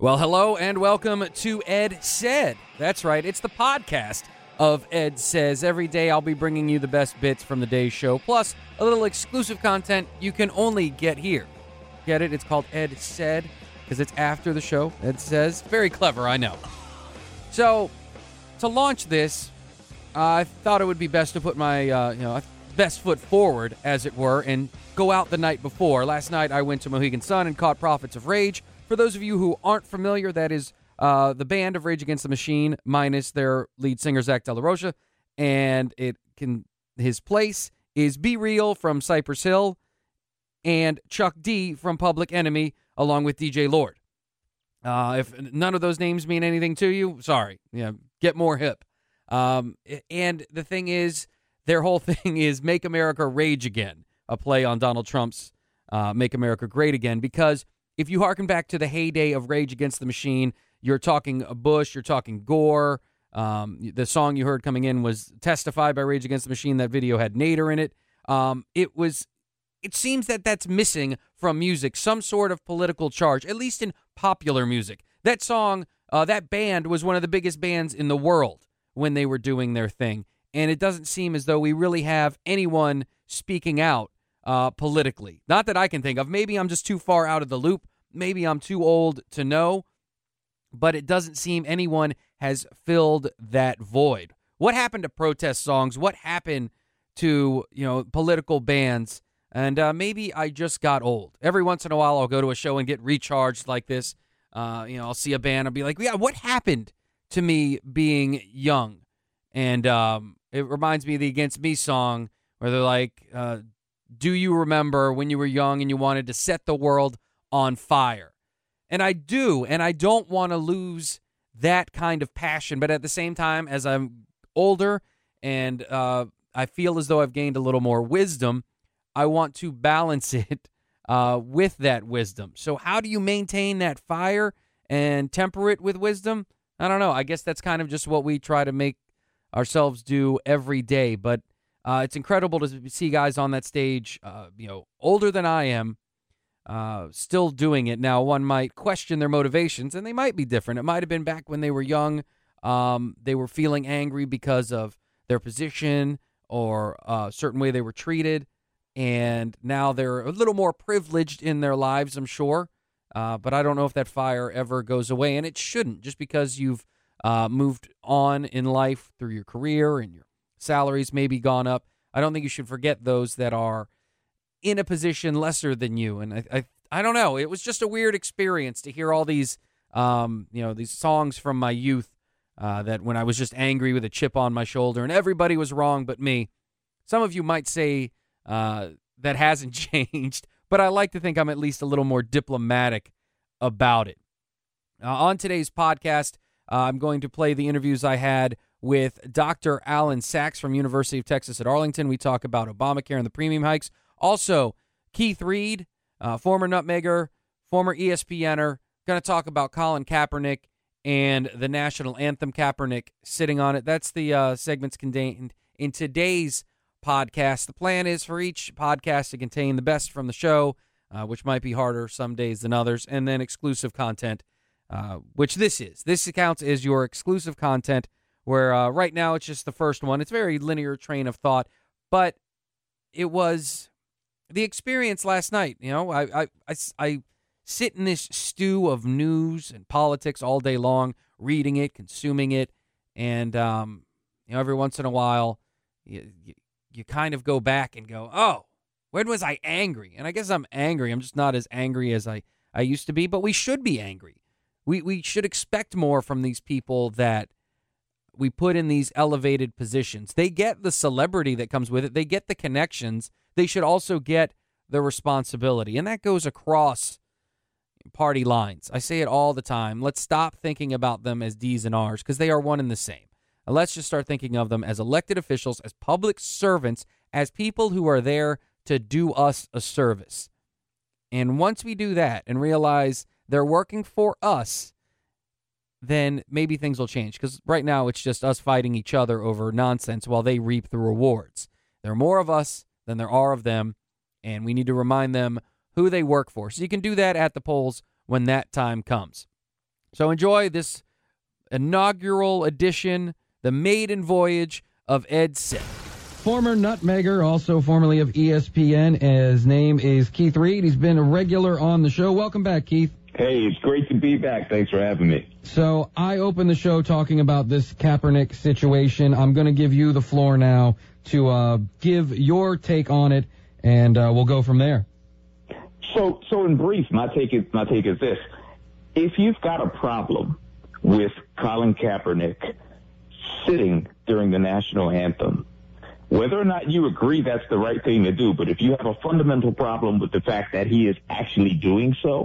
Well, hello and welcome to Ed Said. That's right, it's the podcast of Ed Says. Every day I'll be bringing you the best bits from the day's show, plus a little exclusive content you can only get here. Get it? It's called Ed Said because it's after the show. Ed Says. Very clever, I know. So, to launch this, I thought it would be best to put my best foot forward, as it were, and go out the night before. Last night I went to Mohegan Sun and caught Prophets of Rage. For those of you who aren't familiar, that is the band of Rage Against the Machine minus their lead singer, Zach De La Rocha, and his place is Be Real from Cypress Hill and Chuck D from Public Enemy, along with DJ Lord. If none of those names mean anything to you, sorry. Get more hip. And the thing is, their whole thing is Make America Rage Again, a play on Donald Trump's Make America Great Again, because if you harken back to the heyday of Rage Against the Machine, you're talking Bush, you're talking Gore. The song you heard coming in was Testify by Rage Against the Machine. That video had Nader in it. It seems that that's missing from music, some sort of political charge, at least in popular music. That song, that band was one of the biggest bands in the world when they were doing their thing. And it doesn't seem as though we really have anyone speaking out politically. Not that I can think of. Maybe I'm just too far out of the loop. Maybe I'm too old to know. But it doesn't seem anyone has filled that void. What happened to protest songs? What happened to, political bands? And maybe I just got old. Every once in a while, I'll go to a show and get recharged like this. I'll see a band. I'll be like, yeah, what happened to me being young? And it reminds me of the Against Me song where they're like, do you remember when you were young and you wanted to set the world on fire? And I do, and I don't want to lose that kind of passion. But at the same time, as I'm older and I feel as though I've gained a little more wisdom, I want to balance it with that wisdom. So how do you maintain that fire and temper it with wisdom? I don't know. I guess that's kind of just what we try to make ourselves do every day. But it's incredible to see guys on that stage, older than I am, still doing it. Now, one might question their motivations, and they might be different. It might have been back when they were young. They were feeling angry because of their position or a certain way they were treated, and now they're a little more privileged in their lives, I'm sure. But I don't know if that fire ever goes away, and it shouldn't. Just because you've moved on in life through your career and your salaries maybe gone up, I don't think you should forget those that are in a position lesser than you. And I don't know. It was just a weird experience to hear all these, these songs from my youth that when I was just angry with a chip on my shoulder and everybody was wrong but me. Some of you might say that hasn't changed, but I like to think I'm at least a little more diplomatic about it. On today's podcast, I'm going to play the interviews I had with Dr. Alan Sachs from University of Texas at Arlington. We talk about Obamacare and the premium hikes. Also, Keith Reed, former Nutmegger, former ESPNer, going to talk about Colin Kaepernick and the national anthem, Kaepernick sitting on it. That's the segments contained in today's podcast. The plan is for each podcast to contain the best from the show, which might be harder some days than others, and then exclusive content, which this is. This counts as your exclusive content, where right now it's just the first one. It's a very linear train of thought, but it was the experience last night. I sit in this stew of news and politics all day long, reading it, consuming it, and every once in a while you kind of go back and go, oh, when was I angry? And I guess I'm angry. I'm just not as angry as I used to be, but we should be angry. We should expect more from these people that we put in these elevated positions. They get the celebrity that comes with it. They get the connections. They should also get the responsibility. And that goes across party lines. I say it all the time. Let's stop thinking about them as D's and R's because they are one and the same. And let's just start thinking of them as elected officials, as public servants, as people who are there to do us a service. And once we do that and realize they're working for us, then maybe things will change. Because right now it's just us fighting each other over nonsense while they reap the rewards. There are more of us than there are of them, and we need to remind them who they work for. So you can do that at the polls when that time comes. So enjoy this inaugural edition, the maiden voyage of Ed Said. Former nutmegger, also formerly of ESPN. His name is Keith Reed. He's been a regular on the show. Welcome back, Keith. Hey, it's great to be back. Thanks for having me. So I opened the show talking about this Kaepernick situation. I'm going to give you the floor now to give your take on it, and we'll go from there. So in brief, my take is this. If you've got a problem with Colin Kaepernick sitting during the national anthem, whether or not you agree that's the right thing to do, but if you have a fundamental problem with the fact that he is actually doing so,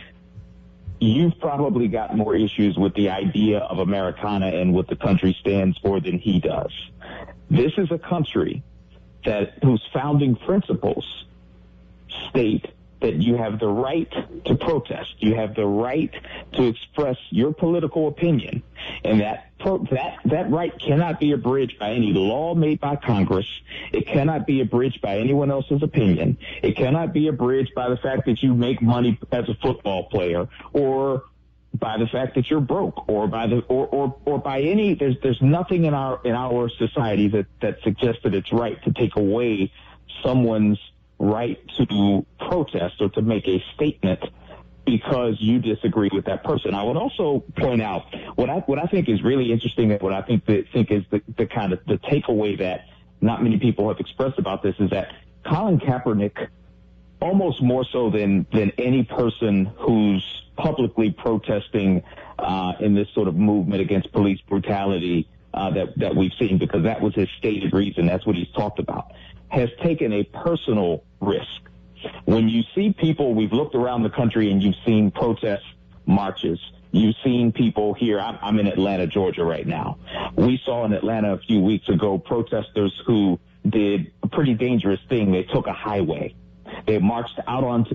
you've probably got more issues with the idea of Americana and what the country stands for than he does. This is a country whose founding principles state that you have the right to protest, you have the right to express your political opinion, and that right cannot be abridged by any law made by Congress. It cannot be abridged by anyone else's opinion. It cannot be abridged by the fact that you make money as a football player, or by the fact that you're broke, or by any. There's nothing in our society that suggests that it's right to take away someone's right to protest or to make a statement because you disagree with that person. I would also point out what I think is really interesting, and what I think is the kind of the takeaway that not many people have expressed about this, is that Colin Kaepernick, almost more so than any person who's publicly protesting in this sort of movement against police brutality that we've seen, because that was his stated reason, that's what he's talked about, has taken a personal risk. When you see people, we've looked around the country and you've seen protest marches. You've seen people here. I'm in Atlanta, Georgia right now. We saw in Atlanta a few weeks ago protesters who did a pretty dangerous thing. They took a highway. They marched out onto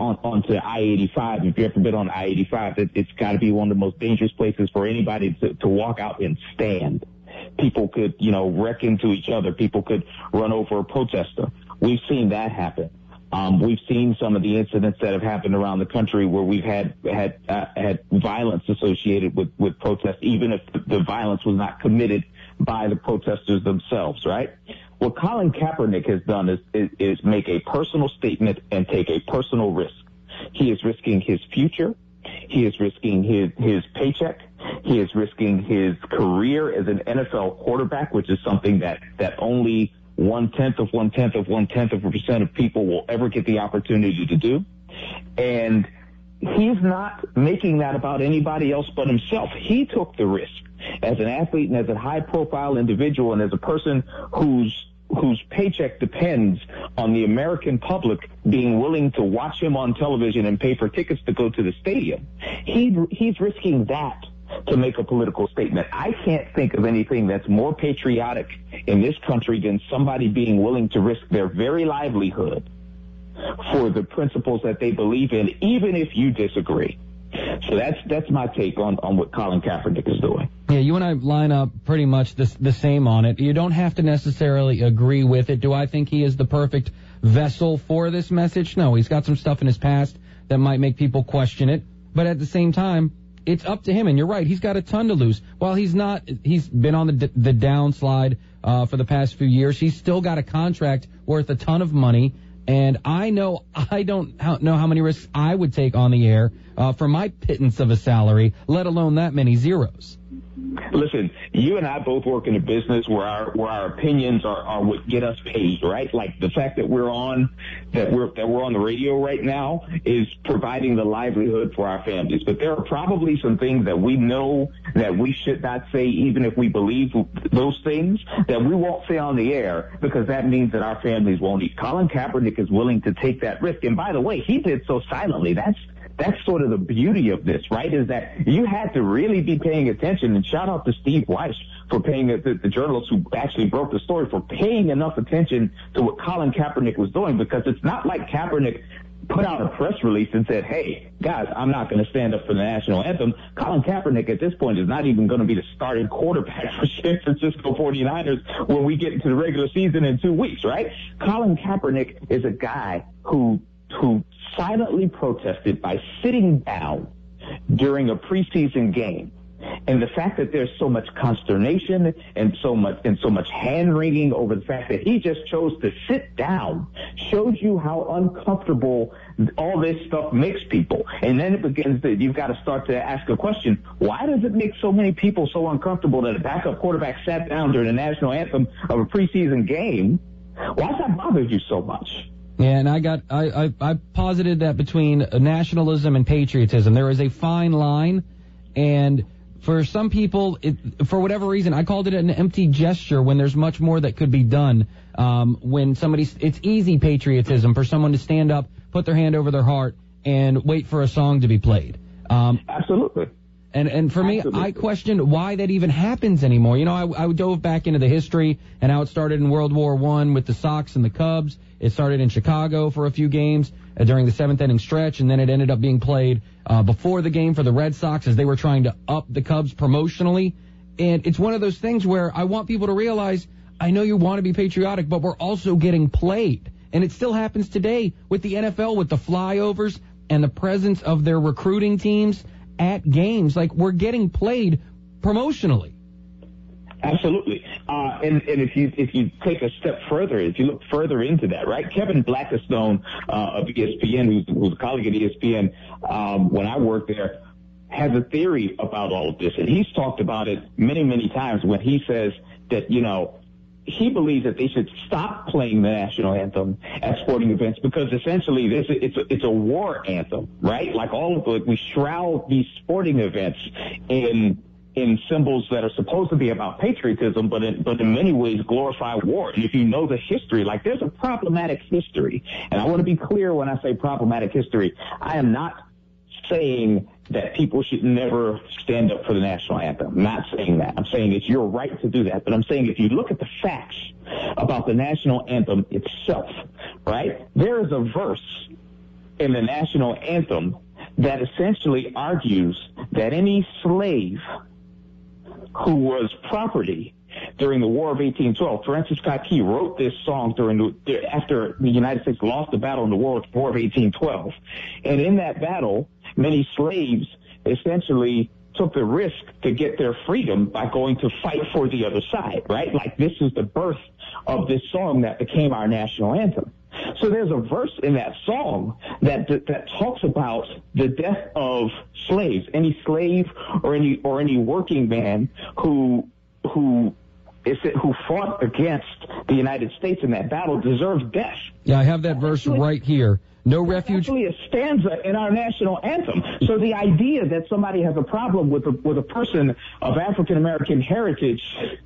I-85. If you've ever been on I-85, it's got to be one of the most dangerous places for anybody to walk out and stand. People could, wreck into each other. People could run over a protester. We've seen that happen. We've seen some of the incidents that have happened around the country where we've had violence associated with protests, even if the violence was not committed by the protesters themselves, right? What Colin Kaepernick has done is make a personal statement and take a personal risk. He is risking his future. He is risking his paycheck. He is risking his career as an NFL quarterback, which is something that only 0.1% of people will ever get the opportunity to do. And he's not making that about anybody else but himself. He took the risk as an athlete and as a high-profile individual and as a person whose paycheck depends on the American public being willing to watch him on television and pay for tickets to go to the stadium. He's risking that to make a political statement. I can't think of anything that's more patriotic in this country than somebody being willing to risk their very livelihood for the principles that they believe in, even if you disagree. So that's my take on what Colin Kaepernick is doing. Yeah, you and I line up pretty much the same on it. You don't have to necessarily agree with it. Do I think he is the perfect vessel for this message? No, he's got some stuff in his past that might make people question it. But at the same time, it's up to him. And you're right, he's got a ton to lose. While he's been on the downslide for the past few years, he's still got a contract worth a ton of money. And I don't know how many risks I would take on the air for my pittance of a salary, let alone that many zeros. Listen, you and I both work in a business where our opinions are what get us paid, right? Like the fact that we're on the radio right now is providing the livelihood for our families. But there are probably some things that we know that we should not say, even if we believe those things, that we won't say on the air, because that means that our families won't eat. Colin Kaepernick is willing to take that risk. And by the way, he did so silently. That's sort of the beauty of this, right, is that you had to really be paying attention. And shout out to Steve Weiss for paying the journalist who actually broke the story, for paying enough attention to what Colin Kaepernick was doing, because it's not like Kaepernick put out a press release and said, hey, guys, I'm not going to stand up for the national anthem. Colin Kaepernick at this point is not even going to be the starting quarterback for San Francisco 49ers when we get into the regular season in 2 weeks, right? Colin Kaepernick is a guy who silently protested by sitting down during a preseason game. And the fact that there's so much consternation and so much hand-wringing over the fact that he just chose to sit down shows you how uncomfortable all this stuff makes people. And then it begins that you've got to start to ask a question: why does it make so many people so uncomfortable that a backup quarterback sat down during the national anthem of a preseason game? Why does that bother you so much? Yeah, and I posited that between nationalism and patriotism, there is a fine line, and for some people, for whatever reason, I called it an empty gesture when there's much more that could be done. When it's easy patriotism for someone to stand up, put their hand over their heart, and wait for a song to be played. Absolutely. And for me, I questioned why that even happens anymore. You know, I dove back into the history and how it started in World War I with the Sox and the Cubs. It started in Chicago for a few games during the seventh inning stretch, and then it ended up being played before the game for the Red Sox as they were trying to up the Cubs promotionally. And it's one of those things where I want people to realize, I know you want to be patriotic, but we're also getting played. And it still happens today with the NFL, with the flyovers and the presence of their recruiting teams at games. Like, we're getting played promotionally. Absolutely. And if you take a step further, if you look further into that, right? Kevin Blackistone of ESPN, who's a colleague at ESPN, when I worked there, has a theory about all of this. And he's talked about it many, many times when he says that, you know, he believes that they should stop playing the national anthem at sporting events because essentially it's a war anthem, right? Like we shroud these sporting events in symbols that are supposed to be about patriotism, but in many ways glorify war. And if you know the history, like, there's a problematic history. And I want to be clear when I say problematic history. I am not saying that people should never stand up for the national anthem. I'm not saying that. I'm saying it's your right to do that. But I'm saying if you look at the facts about the national anthem itself, right, there is a verse in the national anthem that essentially argues that any slave who was property during the War of 1812. Francis Scott Key wrote this song after the United States lost the battle in the War of 1812. And in that battle, many slaves essentially took the risk to get their freedom by going to fight for the other side, right? Like, this is the birth of this song that became our national anthem. So there's a verse in that song that talks about the death of slaves. Any slave or any working man who fought against the United States in that battle deserves death. Yeah, I have that verse right here. No refuge. Actually, a stanza in our national anthem. So the idea that somebody has a problem with a person of African American heritage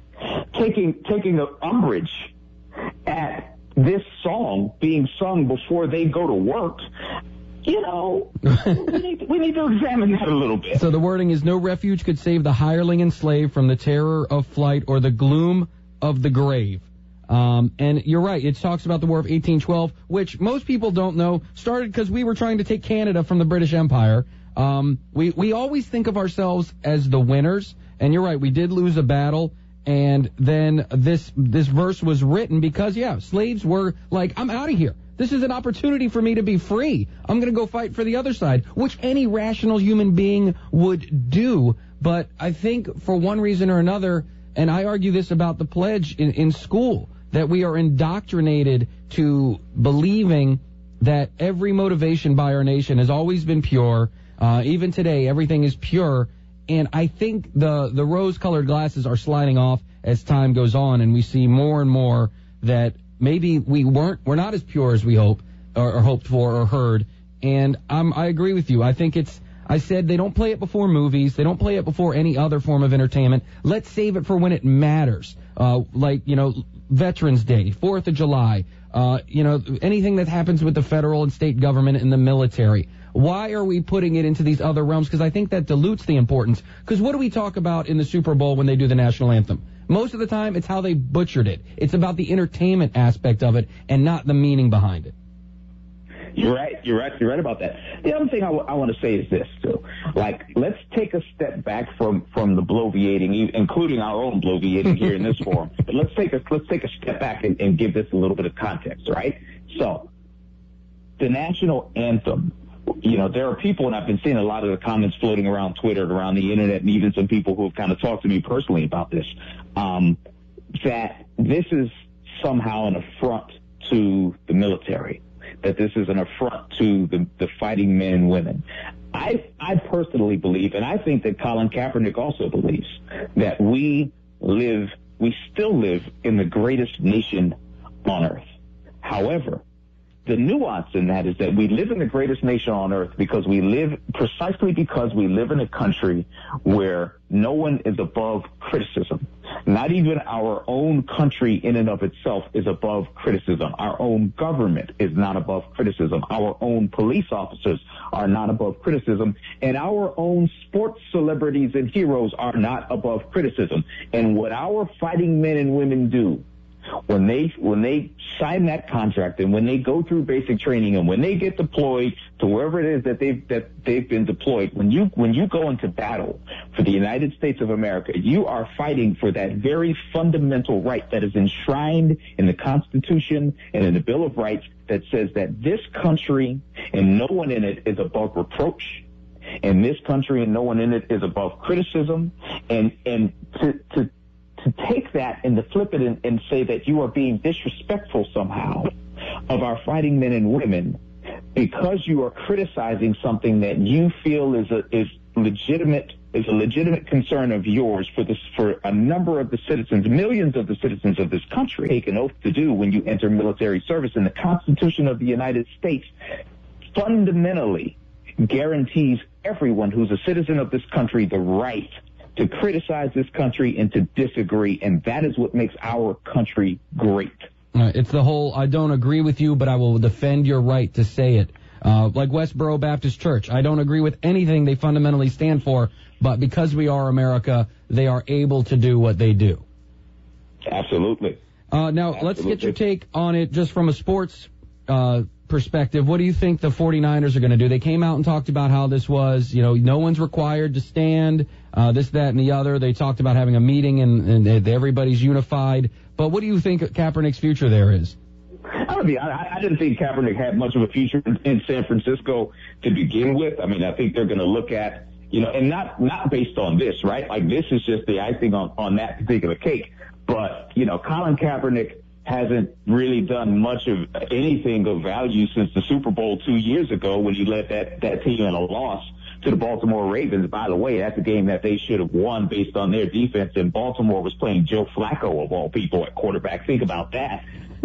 taking an umbrage at this song being sung before they go to work, you know, we need to examine that a little bit. So the wording is, no refuge could save the hireling and slave from the terror of flight or the gloom of the grave. And you're right, it talks about the War of 1812, which most people don't know started because we were trying to take Canada from the British Empire. We always think of ourselves as the winners, and you're right, we did lose a battle. And then this verse was written because, yeah, slaves were like, I'm out of here. This is an opportunity for me to be free. I'm going to go fight for the other side, which any rational human being would do. But I think for one reason or another, and I argue this about the pledge in school, that we are indoctrinated to believing that every motivation by our nation has always been pure. Even today, everything is pure. And I think the rose-colored glasses are sliding off as time goes on, and we see more and more that maybe we're not as pure as we hope or hoped for or heard. And I agree with you. I think I said they don't play it before movies. They don't play it before any other form of entertainment. Let's save it for when it matters. Like, you know, Veterans Day, 4th of July, you know, anything that happens with the federal and state government and the military. Why are we putting it into these other realms? Because I think that dilutes the importance. Because what do we talk about in the Super Bowl when they do the national anthem? Most of the time, it's how they butchered it. It's about the entertainment aspect of it and not the meaning behind it. You're right about that. The other thing I want to say is this, too. Like, let's take a step back from the bloviating, including our own bloviating here in this forum. But let's take a step back and give this a little bit of context, right? So, the national anthem there are people, and I've been seeing a lot of the comments floating around Twitter and around the internet, and even some people who have kind of talked to me personally about this, that this is somehow an affront to the military, that this is an affront to the fighting men and women. I personally believe, and I think that Colin Kaepernick also believes, that we still live in the greatest nation on earth. However, the nuance in that is that we live in the greatest nation on earth because we live in a country where no one is above criticism. Not even our own country in and of itself is above criticism. Our own government is not above criticism. Our own police officers are not above criticism. And our own sports celebrities and heroes are not above criticism. And what our fighting men and women do when they sign that contract and when they go through basic training and when they get deployed to wherever it is that they've been deployed, when you go into battle for the United States of America, you are fighting for that very fundamental right that is enshrined in the Constitution and in the Bill of Rights that says that this country and no one in it is above reproach, and this country and no one in it is above criticism, and to take that and to flip it and say that you are being disrespectful somehow of our fighting men and women because you are criticizing something that you feel is a legitimate concern of yours for a number of the citizens, millions of the citizens of this country, take an oath to do when you enter military service. And the Constitution of the United States fundamentally guarantees everyone who's a citizen of this country the right to criticize this country and to disagree, and that is what makes our country great. It's the whole, I don't agree with you, but I will defend your right to say it. Like Westboro Baptist Church, I don't agree with anything they fundamentally stand for, but because we are America, they are able to do what they do. Absolutely. Now, let's get your take on it just from a sports perspective. What do you think the 49ers are going to do? They came out and talked about how this was, no one's required to stand, this, that, and the other. They talked about having a meeting and everybody's unified. But what do you think Kaepernick's future there is? I didn't think Kaepernick had much of a future in San Francisco to begin with. I mean, I think they're going to look at, and not based on this, right? Like, this is just the icing on that particular cake. But, Colin Kaepernick hasn't really done much of anything of value since the Super Bowl 2 years ago when he led that team in a loss to the Baltimore Ravens. By the way, that's a game that they should have won based on their defense, and Baltimore was playing Joe Flacco, of all people, at quarterback. Think about that.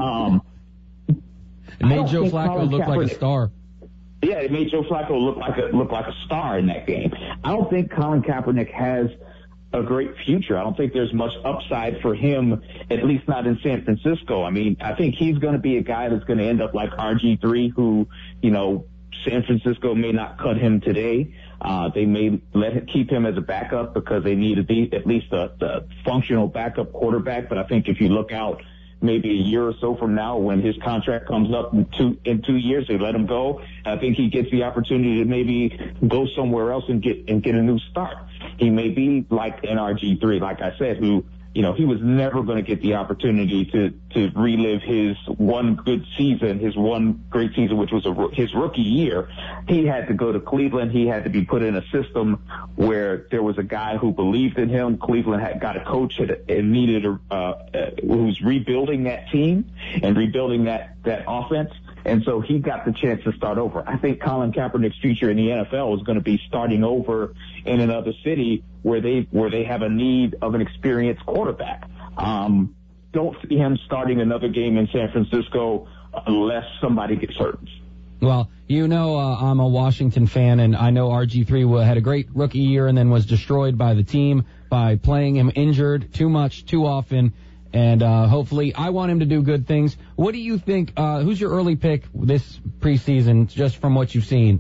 It made Joe Flacco look like a star. Yeah, it made Joe Flacco look like a star in that game. I don't think Colin Kaepernick has a great future. I don't think there's much upside for him, at least not in San Francisco. I mean, I think he's going to be a guy that's going to end up like RG3, who, San Francisco may not cut him today. They may keep him as a backup because they need at least a functional backup quarterback. But I think if you look out maybe a year or so from now, when his contract comes up in 2 years, they let him go. I think he gets the opportunity to maybe go somewhere else and get a new start. He may be like an RG3, like I said, who, he was never going to get the opportunity to relive his one good season, his one great season, which was his rookie year. He had to go to Cleveland. He had to be put in a system where there was a guy who believed in him. Cleveland had got a coach and needed who's rebuilding that team and rebuilding that offense. And so he got the chance to start over. I think Colin Kaepernick's future in the NFL is going to be starting over in another city where they have a need of an experienced quarterback. Don't see him starting another game in San Francisco unless somebody gets hurt. Well, I'm a Washington fan, and I know RG3 had a great rookie year and then was destroyed by the team by playing him injured too much, too often. And hopefully, I want him to do good things. What do you think? Who's your early pick this preseason, just from what you've seen?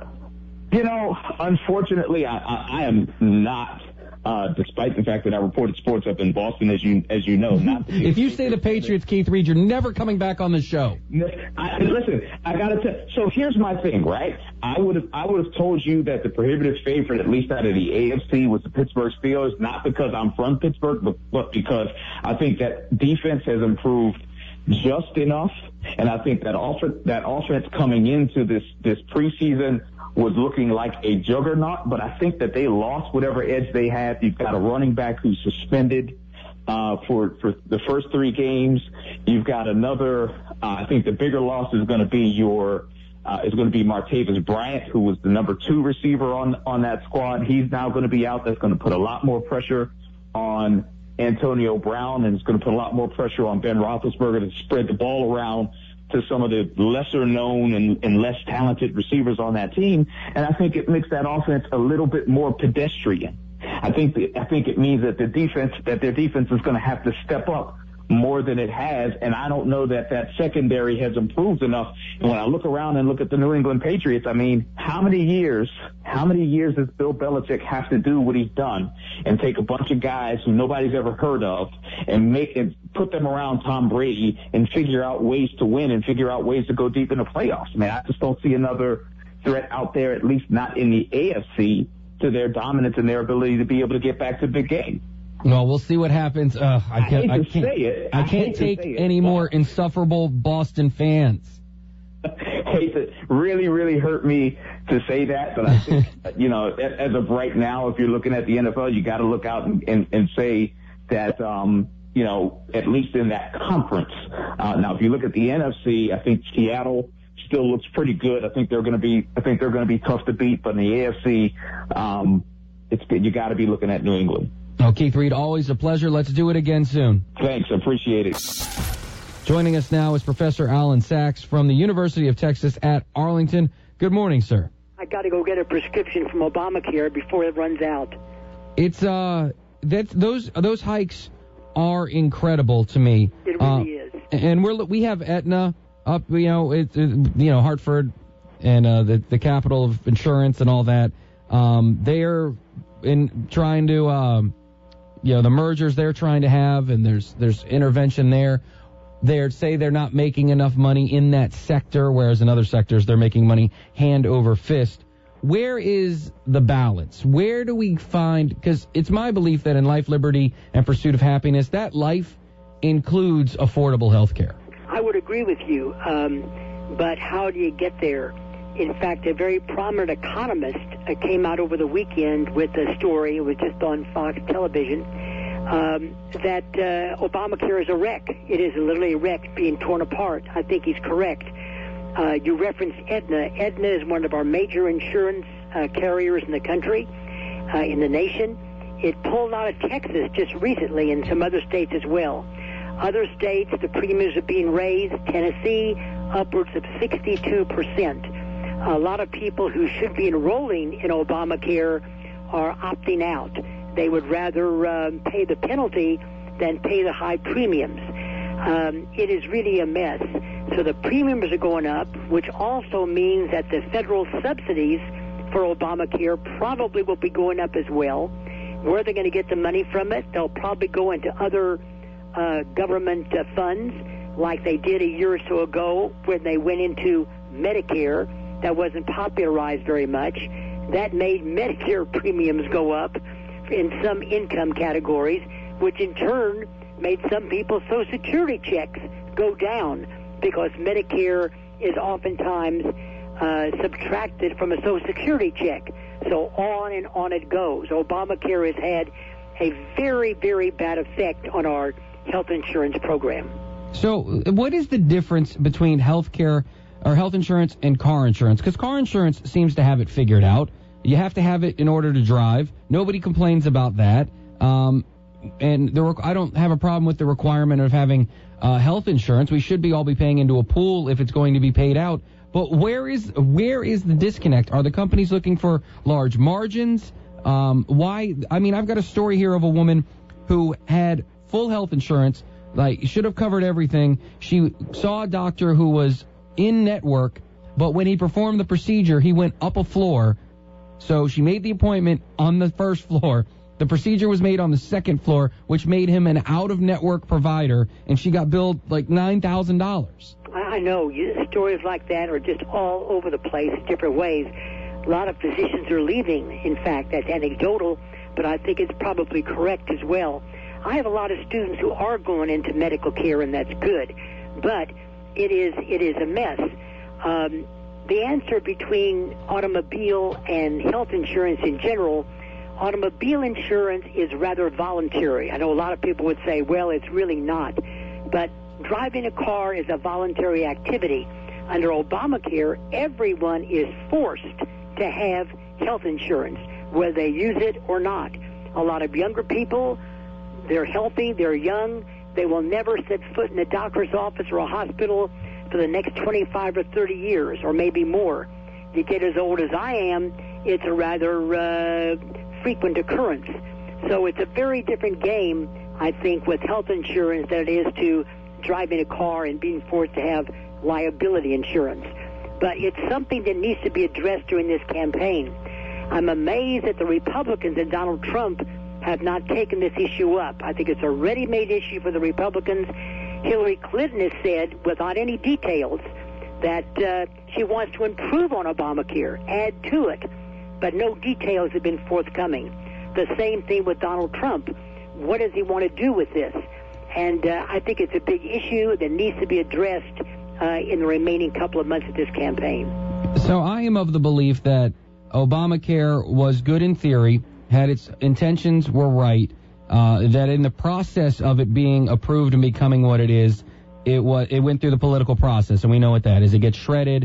Unfortunately, I am not. Despite the fact that I reported sports up in Boston, as you know, not. If you say the Patriots, Keith Reed, you're never coming back on the show. Listen, I gotta tell. So here's my thing, right? I would have told you that the prohibitive favorite, at least out of the AFC, was the Pittsburgh Steelers, not because I'm from Pittsburgh, but because I think that defense has improved just enough. And I think that offense coming into this preseason was looking like a juggernaut, but I think that they lost whatever edge they had. You've got a running back who's suspended for the first 3 games. You've got another. I think the bigger loss is going to be Martavis Bryant, who was the number 2 receiver on that squad. He's now going to be out. That's going to put a lot more pressure on Antonio Brown, and it's going to put a lot more pressure on Ben Roethlisberger to spread the ball around to some of the lesser known and less talented receivers on that team. And I think it makes that offense a little bit more pedestrian. I think it means that their defense is going to have to step up more than it has, and I don't know that secondary has improved enough. And when I look around and look at the New England Patriots, I mean, how many years does Bill Belichick have to do what he's done and take a bunch of guys who nobody's ever heard of and put them around Tom Brady and figure out ways to win and figure out ways to go deep in the playoffs? I mean, I just don't see another threat out there, at least not in the AFC, to their dominance and their ability to be able to get back to the big game. Well, we'll see what happens. I can't take any more insufferable Boston fans. It really, really hurt me to say that, but I think, as of right now, if you're looking at the NFL, you got to look out and say that, at least in that conference. Now, if you look at the NFC, I think Seattle still looks pretty good. I think they're going to be tough to beat, but in the AFC, you got to be looking at New England. Oh, Keith Reed, always a pleasure. Let's do it again soon. Thanks. I appreciate it. Joining us now is Professor Alan Sachs from the University of Texas at Arlington. Good morning, sir. I got to go get a prescription from Obamacare before it runs out. It's those hikes are incredible to me. It really is. And we have Aetna up, Hartford and the capital of insurance and all that. They're trying to the mergers they're trying to have, and there's intervention there. They say they're not making enough money in that sector, whereas in other sectors they're making money hand over fist. Where is the balance? Where do we find, because it's my belief that in life, liberty, and pursuit of happiness, that life includes affordable health care. I would agree with you, but how do you get there? In fact, a very prominent economist came out over the weekend with a story, it was just on Fox television, that Obamacare is a wreck. It is literally a wreck being torn apart. I think he's correct. You referenced Aetna. Aetna is one of our major insurance carriers in the country, in the nation. It pulled out of Texas just recently and some other states as well. Other states, the premiums are being raised. Tennessee, upwards of 62%. A lot of people who should be enrolling in Obamacare are opting out. They would rather pay the penalty than pay the high premiums. It is really a mess. So the premiums are going up, which also means that the federal subsidies for Obamacare probably will be going up as well. Where they're going to get the money from it, they'll probably go into other government funds, like they did a year or so ago when they went into Medicare. That wasn't popularized very much. That made Medicare premiums go up in some income categories, which in turn made some people's Social Security checks go down because Medicare is oftentimes subtracted from a Social Security check. So on and on it goes. Obamacare has had a very, very bad effect on our health insurance program. So what is the difference between health care or health insurance and car insurance? Because car insurance seems to have it figured out. You have to have it in order to drive. Nobody complains about that. And I don't have a problem with the requirement of having health insurance. We should all be paying into a pool if it's going to be paid out. But where is the disconnect? Are the companies looking for large margins? Why? I mean, I've got a story here of a woman who had full health insurance, like should have covered everything. She saw a doctor who was in network, but when he performed the procedure, he went up a floor. So she made the appointment on the first floor. The procedure was made on the second floor, which made him an out-of-network provider, and she got billed like $9,000. I know. Stories like that are just all over the place in different ways. A lot of physicians are leaving. In fact, that's anecdotal, but I think it's probably correct as well. I have a lot of students who are going into medical care, and that's good. But it is a mess. The answer between automobile and health insurance in general, automobile insurance is rather voluntary. I know a lot of people would say, well, it's really not. But driving a car is a voluntary activity. Under Obamacare, everyone is forced to have health insurance, whether they use it or not. A lot of younger people, they're healthy, they're young, they will never set foot in a doctor's office or a hospital for the next 25 or 30 years, or maybe more. You get as old as I am, it's a rather frequent occurrence. So it's a very different game, I think, with health insurance than it is to driving a car and being forced to have liability insurance. But it's something that needs to be addressed during this campaign. I'm amazed that the Republicans and Donald Trump have not taken this issue up. I think it's a ready-made issue for the Republicans. Hillary Clinton has said, without any details, that she wants to improve on Obamacare, add to it, but no details have been forthcoming. The same thing with Donald Trump. What does he want to do with this? And I think it's a big issue that needs to be addressed in the remaining couple of months of this campaign. So I am of the belief that Obamacare was good in theory, had its intentions were right, that in the process of it being approved and becoming what it is, it went through the political process, and we know what that is. It gets shredded.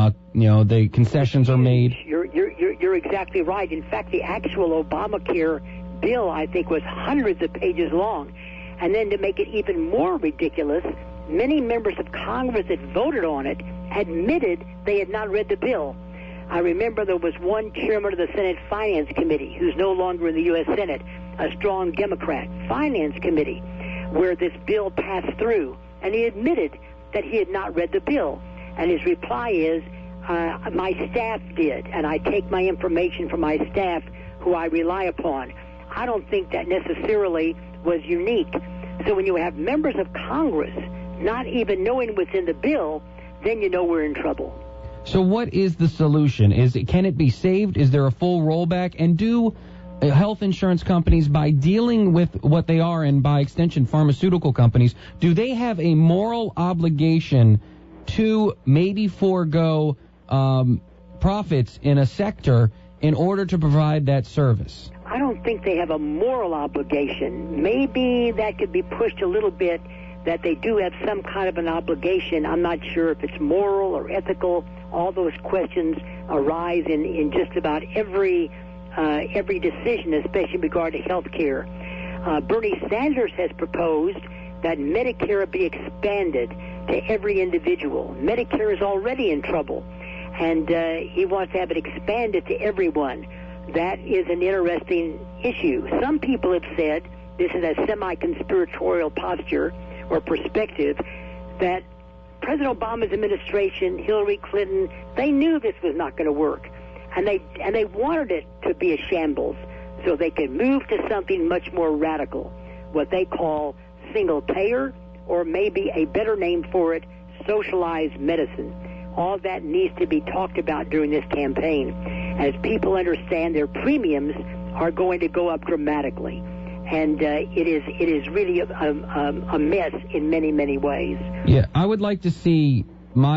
The concessions are made. You're exactly right. In fact, the actual Obamacare bill, I think, was hundreds of pages long. And then to make it even more ridiculous, many members of Congress that voted on it admitted they had not read the bill. I remember there was one chairman of the Senate Finance Committee, who's no longer in the U.S. Senate, a strong Democrat, Finance Committee, where this bill passed through. And he admitted that he had not read the bill. And his reply is, my staff did, and I take my information from my staff, who I rely upon. I don't think that necessarily was unique. So when you have members of Congress not even knowing what's in the bill, then you know we're in trouble. So what is the solution? Can it be saved? Is there a full rollback? And do health insurance companies, by dealing with what they are, and by extension pharmaceutical companies, do they have a moral obligation to maybe forego profits in a sector in order to provide that service? I don't think they have a moral obligation. Maybe that could be pushed a little bit, that they do have some kind of an obligation. I'm not sure if it's moral or ethical. All those questions arise in just about every decision, especially in regard to health care. Bernie Sanders has proposed that Medicare be expanded to every individual. Medicare is already in trouble, and he wants to have it expanded to everyone. That is an interesting issue. Some people have said, this is a semi-conspiratorial posture or perspective, that President Obama's administration, Hillary Clinton, they knew this was not going to work. And they wanted it to be a shambles so they could move to something much more radical, what they call single payer, or maybe a better name for it, socialized medicine. All that needs to be talked about during this campaign, as people understand their premiums are going to go up dramatically. And it is really a mess in many, many ways. Yeah, I would like to see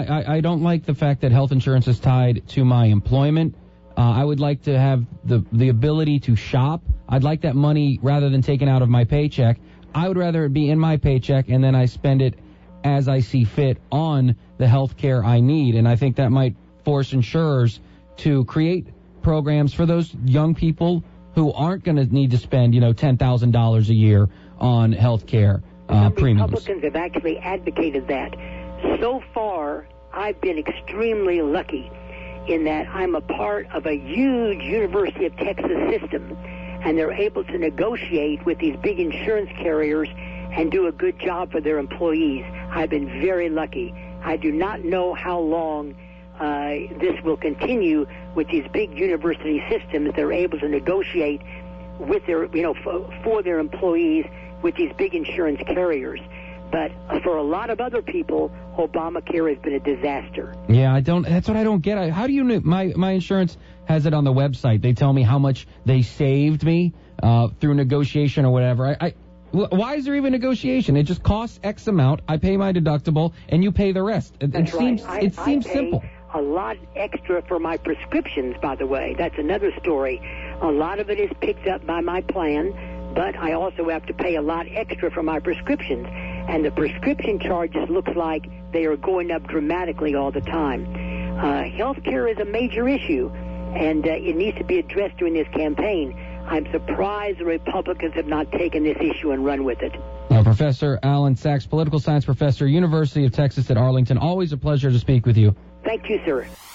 I don't like the fact that health insurance is tied to my employment. I would like to have the ability to shop. I'd like that money, rather than taken out of my paycheck, I would rather it be in my paycheck, and then I spend it as I see fit on the health care I need. And I think that might force insurers to create programs for those young people who aren't going to need to spend, $10,000 a year on health care premiums. Republicans have actually advocated that. So far, I've been extremely lucky in that I'm a part of a huge University of Texas system, and they're able to negotiate with these big insurance carriers and do a good job for their employees. I've been very lucky. I do not know how long this will continue with these big university systems. They're able to negotiate with their, for their employees with these big insurance carriers. But for a lot of other people, Obamacare has been a disaster. Yeah, that's what I don't get. How do you know? My insurance has it on the website. They tell me how much they saved me through negotiation or whatever. Why is there even negotiation? It just costs X amount. I pay my deductible, and you pay the rest. It seems simple. A lot extra for my prescriptions, by the way. That's another story. A lot of it is picked up by my plan, but I also have to pay a lot extra for my prescriptions. And the prescription charges looks like they are going up dramatically all the time. Healthcare is a major issue, and it needs to be addressed during this campaign. I'm surprised the Republicans have not taken this issue and run with it. Professor Alan Sachs, political science professor, University of Texas at Arlington. Always a pleasure to speak with you. Thank you, sir.